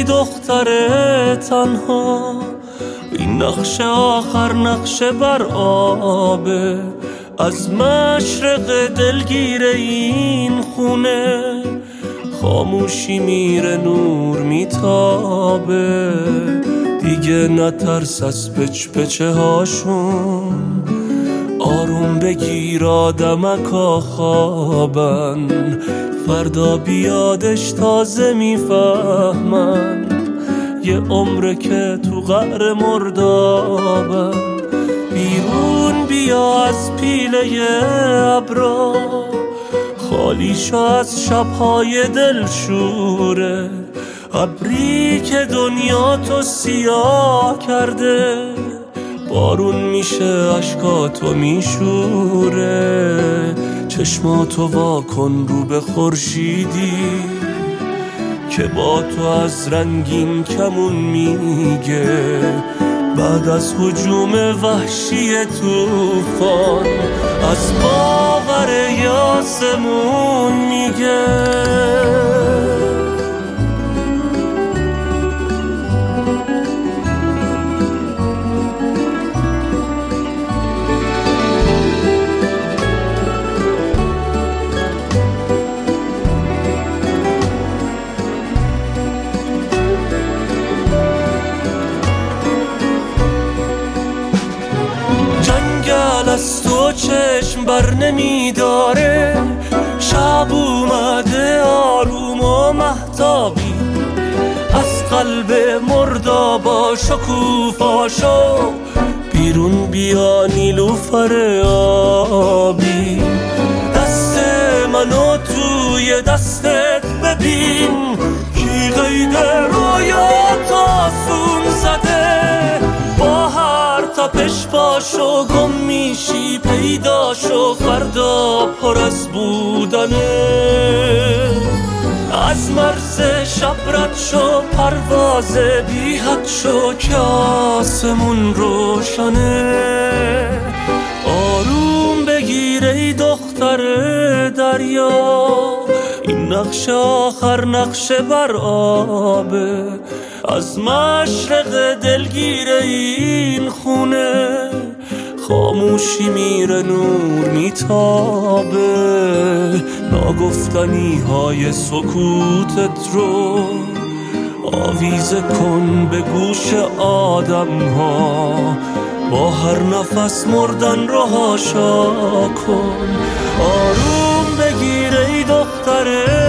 ای دختر تنها، این نقش آخر نقش بر آبه، از مشرق دلگیر این خونه خاموشی میره نور میتابه. دیگه نترس از پچ پچه هاشون، آروم بگیر آدمکا خوابن، فردا بیادش تازه میفهمن یه عمره که تو قعر مردابن. بیرون بیا از پیله ابرا، خالی شو از شبهای دلشوره، ابری که دنیا تو سیاه کرده بارون میشه اشکاتو میشوره. چشماتو واکن رو به خورشیدی که با تو از رنگین کمون میگه، بعد از هجوم وحشی طوفان از باور آسمون میگه. از تو چشم بر نمیداره، شب اومده آروم و مهتابی، از قلب مردابا شکوفاشو بیرون بیا نیلوفر آبی. دست منو توی دستت ببین، کی قید رویات آسون زده، با هر تپش پاشو گم میشی پیداشو، فردا پر از بودنه. از مرز شب رد شو، پرواز بی حد شو که آسمون روشنه. آروم بگیر ای دختر دریا، این نقش آخر نقش بر آبه، از مشرق دلگیر این خونه خاموشی میره نور میتابه. ناگفتنی های سکوتت رو آویزه کن به گوش آدم ها، با هر نفس مردن رو هاشا کن. آروم بگیر ای دختر